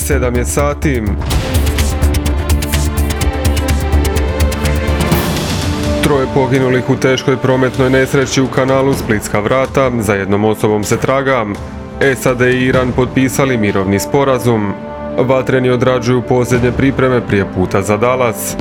7 je sati. Troje poginulih u teškoj prometnoj nesreći u kanalu Splitska vrata, za jednom osobom se traga. SAD i Iran potpisali mirovni sporazum. Vatreni odrađuju posljednje pripreme prije puta za Dallas.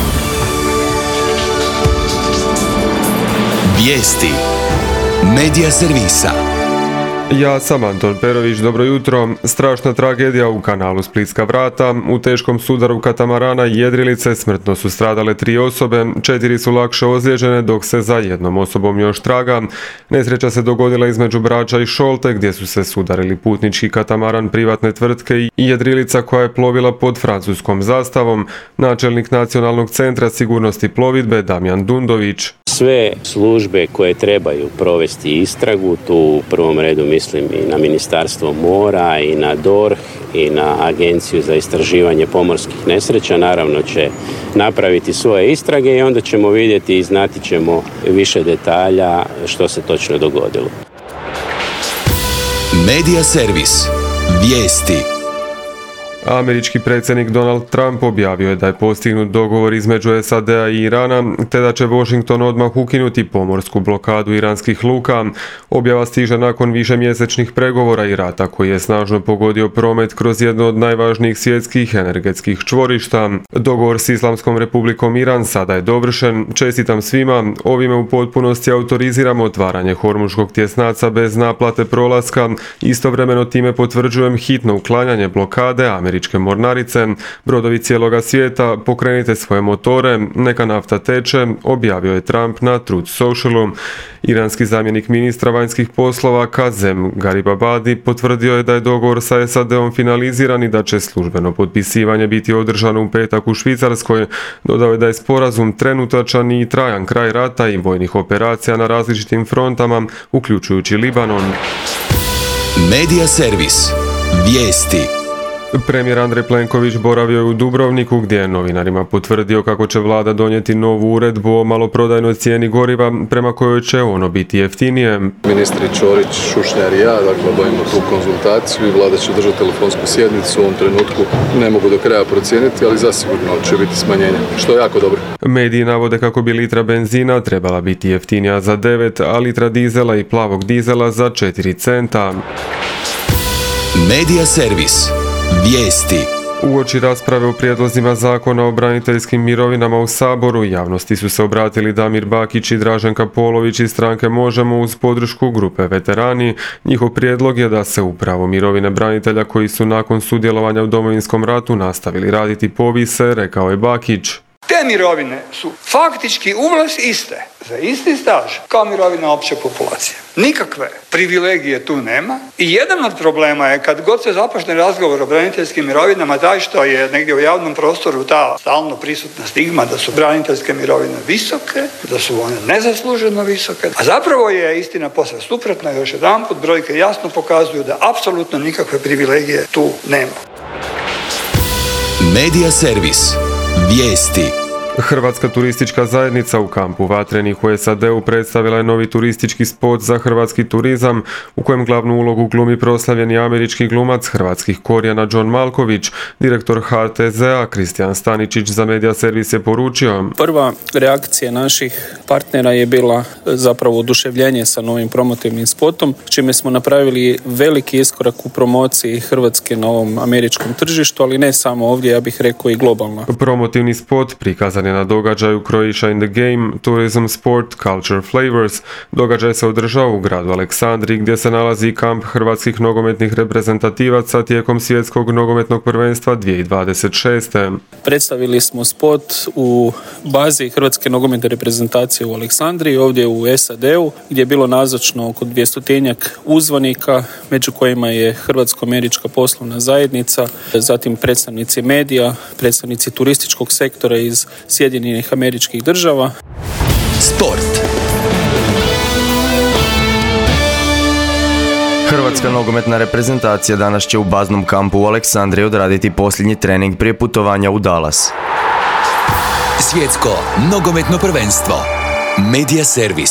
Vijesti Medija servisa. Ja sam Anton Perović, dobro jutro. Strašna tragedija u kanalu Splitska vrata. U teškom sudaru katamarana i jedrilice smrtno su stradale 3 osobe, 4 su lakše ozlijeđene, dok se za jednom osobom još traga. Nesreća se dogodila između Brača i Šolte, gdje su se sudarili putnički katamaran privatne tvrtke i jedrilica koja je plovila pod francuskom zastavom. Načelnik Nacionalnog centra sigurnosti plovidbe Damjan Dundović. Sve službe koje trebaju provesti istragu, tu u prvom redu mislim i na Ministarstvo mora i na DORH i na Agenciju za istraživanje pomorskih nesreća, naravno će napraviti svoje istrage i onda ćemo vidjeti i znati ćemo više detalja što se točno dogodilo. Medija servis. Vijesti. Američki predsjednik Donald Trump objavio je da je postignut dogovor između SAD-a i Irana, te da će Washington odmah ukinuti pomorsku blokadu iranskih luka. Objava stiže nakon višemjesečnih pregovora i rata koji je snažno pogodio promet kroz jedno od najvažnijih svjetskih energetskih čvorišta. Dogovor s Islamskom republikom Iran sada je dovršen. Čestitam svima, ovime u potpunosti autoriziramo otvaranje Hormuškog tjesnaca bez naplate prolaska. Istovremeno time potvrđujem hitno uklanjanje blokade američke mornarice. Brodovi cijeloga svijeta, pokrenite svoje motore, neka nafta teče, objavio je Trump na Truth Socialu. Iranski zamjenik ministra vanjskih poslova Kazem Garibabadi potvrdio je da je dogovor sa SAD-om finaliziran i da će službeno potpisivanje biti održano u petak u Švicarskoj. Dodao je da je sporazum trenutačan i trajan kraj rata i vojnih operacija na različitim frontama, uključujući Libanon. Medija servis. Vijesti. Premijer Andrej Plenković boravio je u Dubrovniku gdje je novinarima potvrdio kako će vlada donijeti novu uredbu o maloprodajnoj cijeni goriva prema kojoj će ono biti jeftinije. Ministri Ćorić, Šušnjar i ja, obavimo tu konzultaciju i vlada će držati telefonsku sjednicu. U ovom trenutku ne mogu do kraja procijeniti, ali zasigurno će biti smanjenje, što je jako dobro. Mediji navode kako bi litra benzina trebala biti jeftinija za 9, a litra dizela i plavog dizela za 4 centa. Medija servis. Vijesti. Uoči rasprave o prijedlozima zakona o braniteljskim mirovinama u Saboru, javnosti su se obratili Damir Bakić i Draženka Polović iz stranke Možemo uz podršku grupe Veterani. Njihov prijedlog je da se upravo mirovine branitelja koji su nakon sudjelovanja u Domovinskom ratu nastavili raditi povise, rekao je Bakić. Te mirovine su faktički uvlas iste, za isti staž, kao mirovina opće populacije. Nikakve privilegije tu nema i jedan od problema je kad god se započne razgovor o braniteljskim mirovinama taj što je negdje u javnom prostoru ta stalno prisutna stigma da su braniteljske mirovine visoke, da su one nezasluženo visoke, a zapravo je istina posve suprotna. Još jedanput brojke jasno pokazuju da apsolutno nikakve privilegije tu nema. Medija servis. Vijesti. Hrvatska turistička zajednica u kampu Vatrenih u SAD-u predstavila je novi turistički spot za hrvatski turizam u kojem glavnu ulogu glumi proslavljeni američki glumac hrvatskih korijena John Malković. Direktor HTZ-a Kristijan Staničić za Medija servis je poručio. Prva reakcija naših partnera je bila zapravo oduševljenje sa novim promotivnim spotom, čime smo napravili veliki iskorak u promociji Hrvatske na ovom američkom tržištu, ali ne samo ovdje, ja bih rekao i globalno. Promotivni spot prikazan je na događaju Croatia in the Game, Tourism Sport Culture Flavors. Događaj se održao u gradu Aleksandriji gdje se nalazi kamp hrvatskih nogometnih reprezentativaca tijekom svjetskog nogometnog prvenstva 2026. Predstavili smo spot u bazi hrvatske nogometne reprezentacije u Aleksandriji, ovdje u SAD-u, gdje je bilo nazočno oko 200-tinjak uzvanika, među kojima je Hrvatsko-američka poslovna zajednica, zatim predstavnici medija, predstavnici turističkog sektora iz Sjedinjenih Američkih Država. Sport. Hrvatska nogometna reprezentacija danas će u baznom kampu u Aleksandriji odraditi posljednji trening prije putovanja u Dallas. Svjetsko nogometno prvenstvo. Medija servis.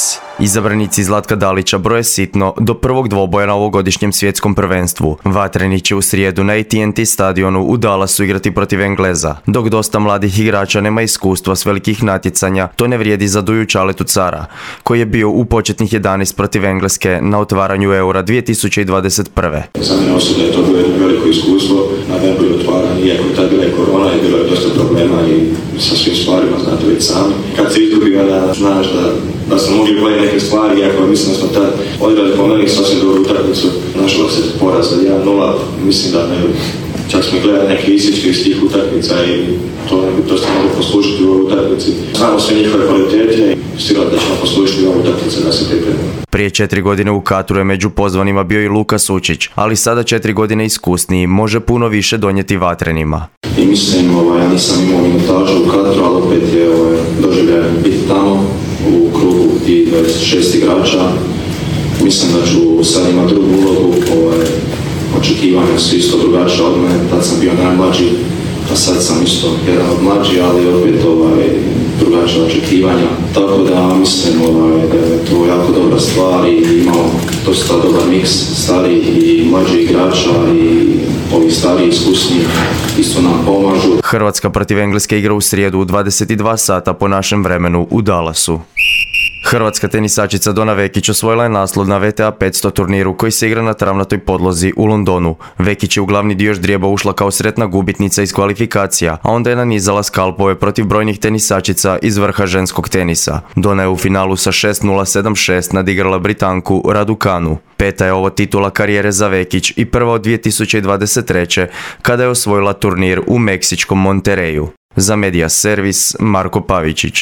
Izabranici Zlatka Dalića broje sitno do prvog dvoboja na ovogodišnjem svjetskom prvenstvu. Vatreni će u srijedu na AT&T stadionu u Dallasu igrati protiv Engleza. Dok dosta mladih igrača nema iskustva s velikih natjecanja, to ne vrijedi za Duju Čaletu Cara, koji je bio u početnih 11 protiv Engleske na otvaranju Eura 2021. Za mene osobno je to bilo jedno veliko iskustvo na najbolje otvaranje, iako je tad bila i korona i bilo je dosta problema i sa svim stvarima, znate već sami. Kad se izgubio da znaš da smo mogli bolje neke stvari, iako mislim da smo tad odigrali po meni sasvim dobru utakmicu. Nažalost je poraz za 1-0, mislim da ne, čak smo gledali neke izvješće iz tih utakmica i to ste mogli poslušati u ovoj utakmici. Znamo sve njihove kvalitete i sigurno da ćemo poslušati u ovoj utakmici da se pripremimo. Prije 4 godine u Katru je među pozvanima bio i Luka Sučić, ali sada 4 godine iskusniji može puno više donijeti Vatrenima. I mislim, ja nisam imao minutažu u Katru, ali opet je doživljaj biti tamo u krugu i 26 igrača. Mislim da ću sad imati drugu ulogu, očekivanja su isto drugačije od mene, tad sam bio najmlađi, a sad sam isto jedan od mlađi, ali opet drugačije očekivanja. Tako da mislim da je to jako dobra stvar i imamo dosta dobar miks starih i mlađih igrača i ovi stariji iskusni isto nam pomažu. Hrvatska protiv Engleske igra u srijedu u 22 sata po našem vremenu u Dallasu. Hrvatska tenisačica Dona Vekić osvojila je naslov na WTA 500 turniru koji se igra na travnatoj podlozi u Londonu. Vekić je u glavni dio ždrijeba ušla kao sretna gubitnica iz kvalifikacija, a onda je nanizala skalpove protiv brojnih tenisačica iz vrha ženskog tenisa. Dona je u finalu sa 6-0, 7-6 nadigrala Britanku Raducanu. Peta je ovo titula karijere za Vekić i prva od 2023. kada je osvojila turnir u meksičkom Monterreyu. Za Media Servis, Marko Pavičić.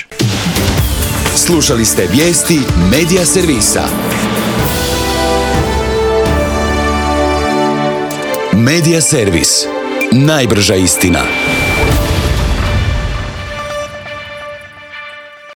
Slušali ste vijesti Media Servisa. Media Servis. Najbrža istina.